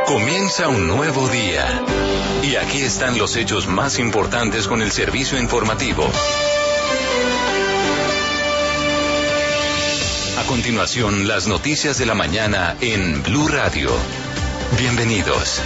Comienza un nuevo día. Y aquí están los hechos más importantes con el servicio informativo. A continuación, las noticias de la mañana en Blue Radio. Bienvenidos.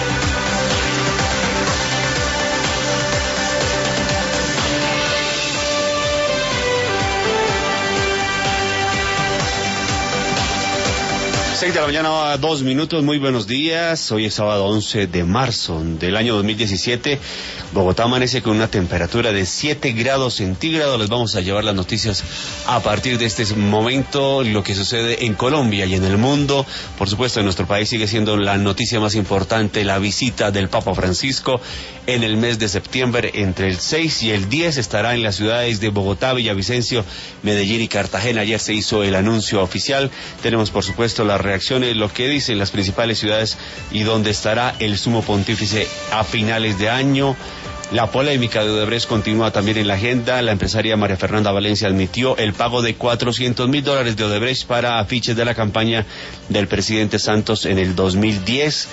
Seis de la mañana, 2 minutos, muy buenos días. Hoy es sábado 11 de marzo del año 2017. Bogotá amanece con una temperatura de 7 grados centígrados. Les vamos a llevar las noticias a partir de este momento, lo que sucede en Colombia y en el mundo. Por supuesto, en nuestro país sigue siendo la noticia más importante la visita del Papa Francisco en el mes de septiembre. Entre el 6 y el 10 estará en las ciudades de Bogotá, Villavicencio, Medellín y Cartagena. Ayer se hizo el anuncio oficial. Tenemos, por supuesto, las reacciones, lo que dicen las principales ciudades y dónde estará el sumo pontífice a finales de año. La polémica de Odebrecht continúa también en la agenda. La empresaria María Fernanda Valencia admitió el pago de $400.000 de Odebrecht para afiches de la campaña del presidente Santos en el 2010.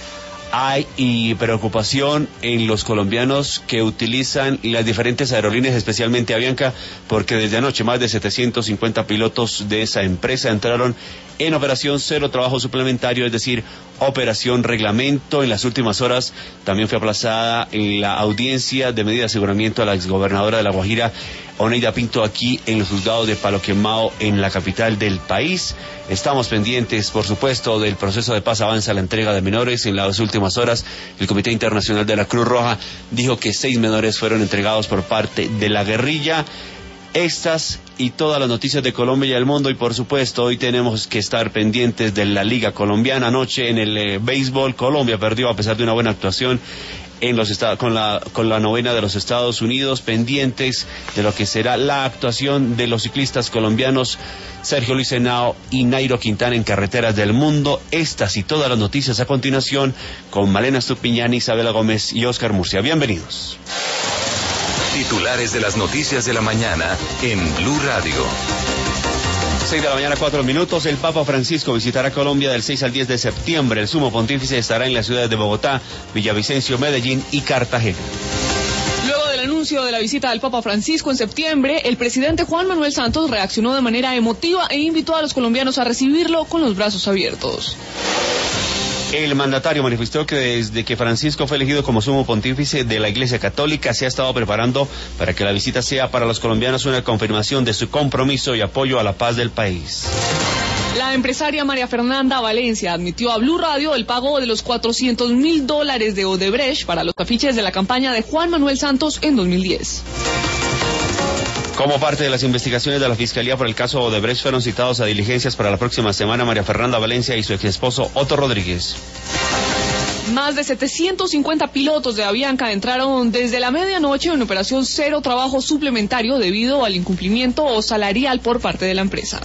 Hay preocupación en los colombianos que utilizan las diferentes aerolíneas, especialmente Avianca, porque desde anoche más de 750 pilotos de esa empresa entraron en operación cero trabajo suplementario, es decir, operación reglamento. En las últimas horas también fue aplazada la audiencia de medida de aseguramiento a la exgobernadora de La Guajira, Oneida Pinto, aquí en los juzgados de Palo Quemado, en la capital del país. Estamos pendientes, por supuesto, del proceso de paz. Avanza la entrega de menores. En las últimas horas, el Comité Internacional de la Cruz Roja dijo que 6 menores fueron entregados por parte de la guerrilla. Estas y todas las noticias de Colombia y el mundo, y por supuesto hoy tenemos que estar pendientes de la Liga Colombiana. Anoche en el béisbol, Colombia perdió a pesar de una buena actuación en los con la novena de los Estados Unidos, pendientes de lo que será la actuación de los ciclistas colombianos Sergio Luis Henao y Nairo Quintana en carreteras del mundo. Estas y todas las noticias a continuación con Malena Estupiñán, Isabela Gómez y Oscar Murcia. Bienvenidos. Titulares de las noticias de la mañana en Blue Radio. 6 de la mañana, 4 minutos. El Papa Francisco visitará Colombia del 6 al 10 de septiembre. El sumo pontífice estará en las ciudades de Bogotá, Villavicencio, Medellín y Cartagena. Luego del anuncio de la visita del Papa Francisco en septiembre, el presidente Juan Manuel Santos reaccionó de manera emotiva e invitó a los colombianos a recibirlo con los brazos abiertos. El mandatario manifestó que desde que Francisco fue elegido como sumo pontífice de la Iglesia Católica se ha estado preparando para que la visita sea para los colombianos una confirmación de su compromiso y apoyo a la paz del país. La empresaria María Fernanda Valencia admitió a Blue Radio el pago de los $400.000 de Odebrecht para los afiches de la campaña de Juan Manuel Santos en 2010. Como parte de las investigaciones de la Fiscalía por el caso Odebrecht, fueron citados a diligencias para la próxima semana María Fernanda Valencia y su exesposo Otto Rodríguez. Más de 750 pilotos de Avianca entraron desde la medianoche en operación cero trabajo suplementario debido al incumplimiento salarial por parte de la empresa.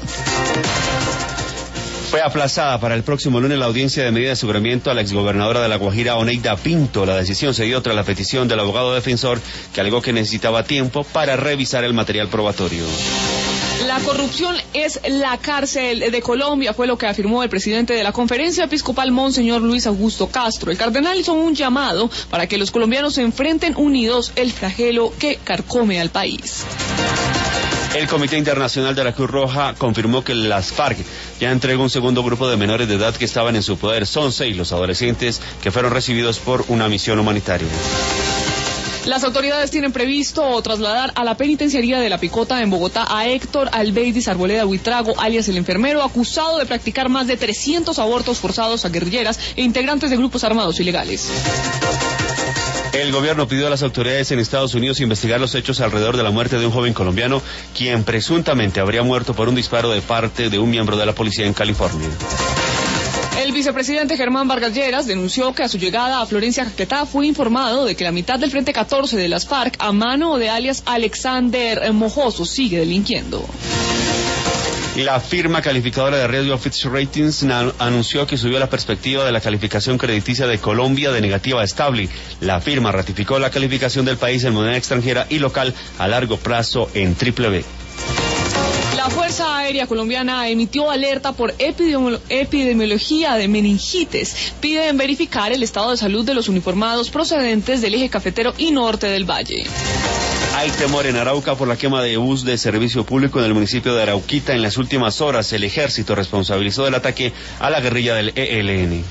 Fue aplazada para el próximo lunes la audiencia de medida de aseguramiento a la exgobernadora de La Guajira, Oneida Pinto. La decisión se dio tras la petición del abogado defensor, que alegó que necesitaba tiempo para revisar el material probatorio. La corrupción es la cárcel de Colombia, fue lo que afirmó el presidente de la Conferencia Episcopal, Monseñor Luis Augusto Castro. El cardenal hizo un llamado para que los colombianos se enfrenten unidos el flagelo que carcome al país. El Comité Internacional de la Cruz Roja confirmó que las FARC ya entregó un segundo grupo de menores de edad que estaban en su poder. Son 6 los adolescentes que fueron recibidos por una misión humanitaria. Las autoridades tienen previsto trasladar a la penitenciaría de La Picota en Bogotá a Héctor Albeidis Arboleda Huitrago, alias el enfermero, acusado de practicar más de 300 abortos forzados a guerrilleras e integrantes de grupos armados ilegales. El gobierno pidió a las autoridades en Estados Unidos investigar los hechos alrededor de la muerte de un joven colombiano, quien presuntamente habría muerto por un disparo de parte de un miembro de la policía en California. El vicepresidente Germán Vargas Lleras denunció que a su llegada a Florencia, Caquetá, fue informado de que la mitad del Frente 14 de las FARC, a mano de alias Alexander Mojoso, sigue delinquiendo. La firma calificadora de riesgo Fitch Ratings anunció que subió la perspectiva de la calificación crediticia de Colombia de negativa a estable. La firma ratificó la calificación del país en moneda extranjera y local a largo plazo en BBB. La Fuerza Aérea Colombiana emitió alerta por epidemiología de meningitis. Piden verificar el estado de salud de los uniformados procedentes del eje cafetero y norte del valle. Hay temor en Arauca por la quema de bus de servicio público en el municipio de Arauquita. En las últimas horas, el ejército responsabilizó del ataque a la guerrilla del ELN.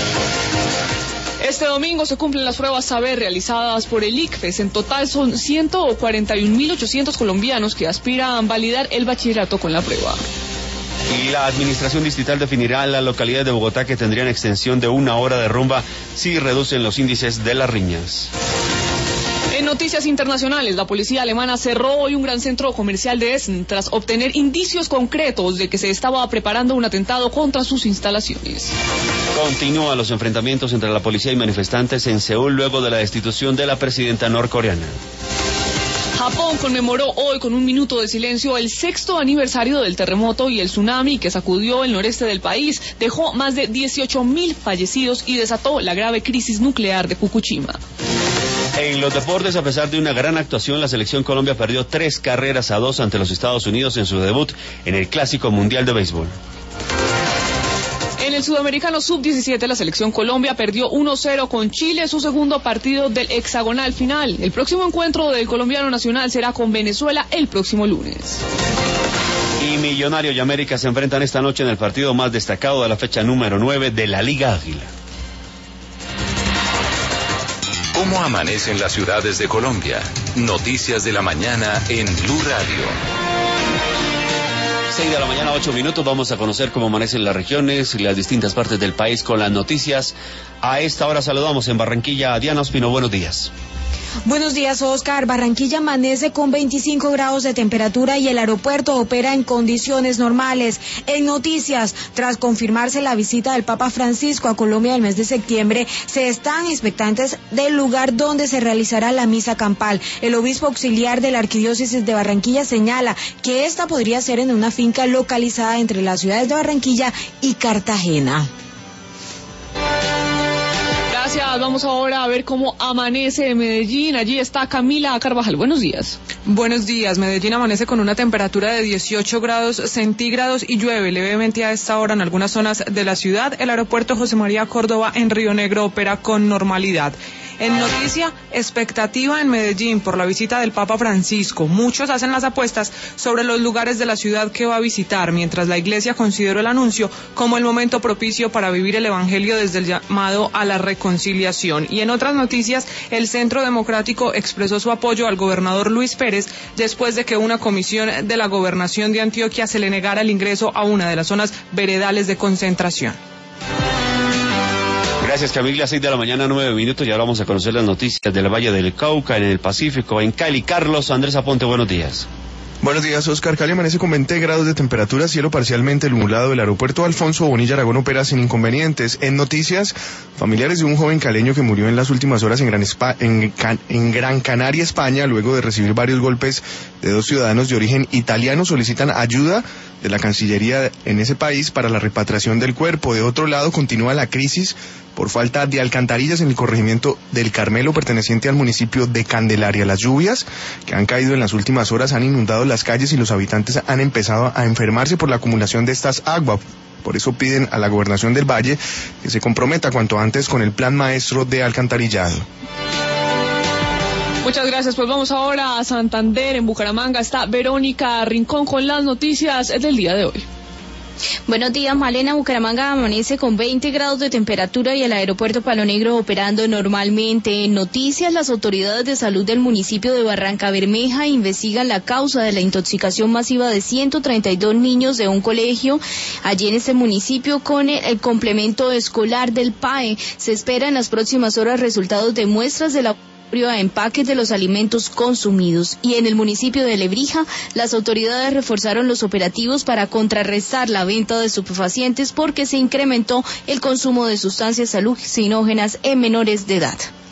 Este domingo se cumplen las pruebas saber realizadas por el ICFES. En total son 141.800 colombianos que aspiran a validar el bachillerato con la prueba. Y la administración distrital definirá las localidades de Bogotá que tendrían extensión de 1 hora de rumba si reducen los índices de las riñas. En noticias internacionales, la policía alemana cerró hoy un gran centro comercial de Essen tras obtener indicios concretos de que se estaba preparando un atentado contra sus instalaciones. Continúan los enfrentamientos entre la policía y manifestantes en Seúl luego de la destitución de la presidenta norcoreana. Japón conmemoró hoy con 1 minuto de silencio el 6º aniversario del terremoto y el tsunami que sacudió el noreste del país, dejó más de 18.000 fallecidos y desató la grave crisis nuclear de Fukushima. En los deportes, a pesar de una gran actuación, la selección Colombia perdió 3-2 ante los Estados Unidos en su debut en el Clásico Mundial de Béisbol. En el Sudamericano Sub-17, la selección Colombia perdió 1-0 con Chile, su segundo partido del hexagonal final. El próximo encuentro del colombiano nacional será con Venezuela el próximo lunes. Y Millonarios y América se enfrentan esta noche en el partido más destacado de la fecha número 9 de la Liga Águila. ¿Cómo amanecen las ciudades de Colombia? Noticias de la mañana en Blue Radio. 6 de la mañana, 8 minutos. Vamos a conocer cómo amanecen las regiones y las distintas partes del país con las noticias. A esta hora saludamos en Barranquilla a Diana Ospino. Buenos días. Buenos días, Oscar. Barranquilla amanece con 25 grados de temperatura y el aeropuerto opera en condiciones normales. En noticias, tras confirmarse la visita del Papa Francisco a Colombia el mes de septiembre, se están expectantes del lugar donde se realizará la misa campal. El obispo auxiliar de la Arquidiócesis de Barranquilla señala que esta podría ser en una finca localizada entre las ciudades de Barranquilla y Cartagena. Gracias, vamos ahora a ver cómo amanece en Medellín. Allí está Camila Carvajal. Buenos días. Buenos días. Medellín amanece con una temperatura de 18 grados centígrados y llueve levemente a esta hora en algunas zonas de la ciudad. El aeropuerto José María Córdoba en Río Negro opera con normalidad. En noticia, expectativa en Medellín por la visita del Papa Francisco. Muchos hacen las apuestas sobre los lugares de la ciudad que va a visitar, mientras la Iglesia consideró el anuncio como el momento propicio para vivir el Evangelio desde el llamado a la reconciliación. Y en otras noticias, el Centro Democrático expresó su apoyo al gobernador Luis Pérez después de que una comisión de la Gobernación de Antioquia se le negara el ingreso a una de las zonas veredales de concentración. Gracias, Camila. 6 de la mañana, 9 minutos. Y ahora vamos a conocer las noticias del Valle del Cauca, en el Pacífico, en Cali. Carlos Andrés Aponte, buenos días. Buenos días, Oscar. Cali amanece con 20 grados de temperatura, cielo parcialmente nublado. El aeropuerto Alfonso Bonilla Aragón opera sin inconvenientes. En noticias, familiares de un joven caleño que murió en las últimas horas en Gran Canaria, España, luego de recibir varios golpes de 2 ciudadanos de origen italiano, solicitan ayuda de la Cancillería en ese país para la repatriación del cuerpo. De otro lado, continúa la crisis por falta de alcantarillas en el corregimiento del Carmelo, perteneciente al municipio de Candelaria. Las lluvias que han caído en las últimas horas han inundado las calles y los habitantes han empezado a enfermarse por la acumulación de estas aguas. Por eso piden a la Gobernación del Valle que se comprometa cuanto antes con el plan maestro de alcantarillado. Muchas gracias. Pues vamos ahora a Santander. En Bucaramanga está Verónica Rincón con las noticias del día de hoy. Buenos días, Malena. Bucaramanga amanece con 20 grados de temperatura y el aeropuerto Palo Negro operando normalmente. En noticias, las autoridades de salud del municipio de Barranca Bermeja investigan la causa de la intoxicación masiva de 132 niños de un colegio allí en este municipio con el complemento escolar del PAE. Se espera en las próximas horas resultados de muestras de la a empaques de los alimentos consumidos. Y en el municipio de Lebrija, las autoridades reforzaron los operativos para contrarrestar la venta de estupefacientes porque se incrementó el consumo de sustancias alucinógenas en menores de edad.